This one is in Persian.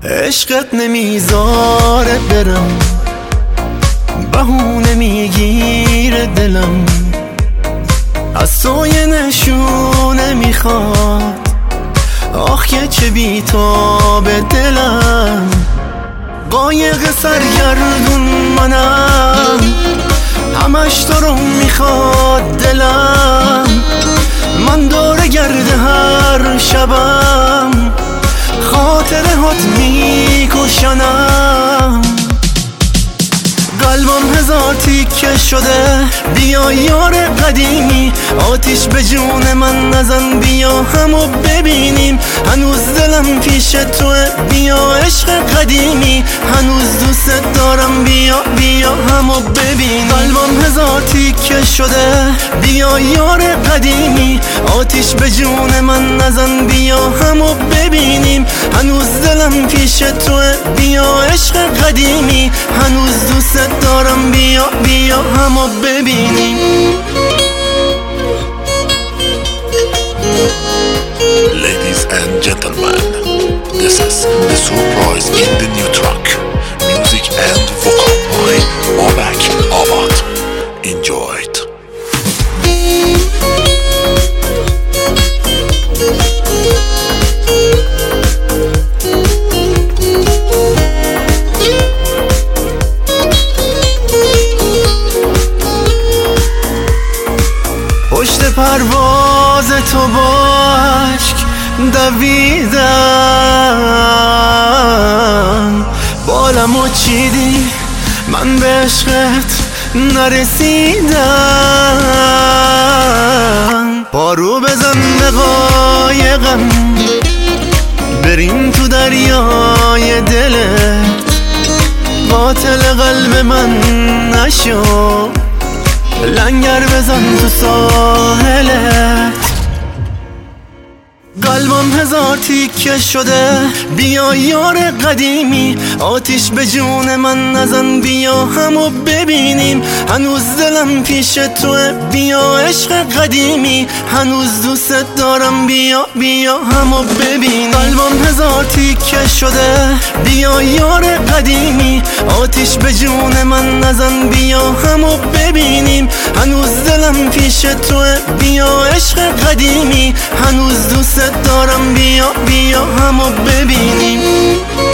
عشقت نمیذاره برم، بهونه میگیره دلم، از تو یه نشونه میخواد، آخ که چه بیتاب دلم. قایق سرگردون منم، همش تو رو میخواد دلم، من دور گرده هر شبم، خاطره هات میکشنم. قلبم هزار تیکه شده، بیا یار قدیمی، آتیش به جون من نزن، بیا همو ببینیم. هنوز دلم پیش توه، بیا عشق قدیمی، هنوز دوست دارم، بیا بیا همو ببینیم. قلبم هزار تیکه شده، بیا یار قدیمی، آتیش به جون من نزن، بیا همو ببینیم. هنوز دلم پیش توه، بیا عشق قدیمی، هنوز دوست دارم، بیا بیا همو ببینیم. Ladies and gentlemen, this is the surprise in the new track. Music and vocal by Babak Abad. Enjoy it. پشت پرواز تو با عشق دویدم، بالمو چیدی من به عشقت نرسیدم. پارو بزن به قایقم، بریم تو دریای دلت، قاتل قلب من نشو، لنگر بزن تو ساحلت. قلبم هزار تیکه شده، بیا یار قدیمی، آتیش به جون من نزن، بیا همو ببینیم. هنوز دلم پیش توه، بیا عشق قدیمی، هنوز دوست دارم، بیا بیا همو ببین. قلبم هزار تیکه شده، بیا یار قدیمی، آتیش به جون من نزن، بیا همو ببینیم. هنوز دلم پیش توه، بیا عشق قدیمی، هنوز دوست دارم، بیا بیا همو ببینیم.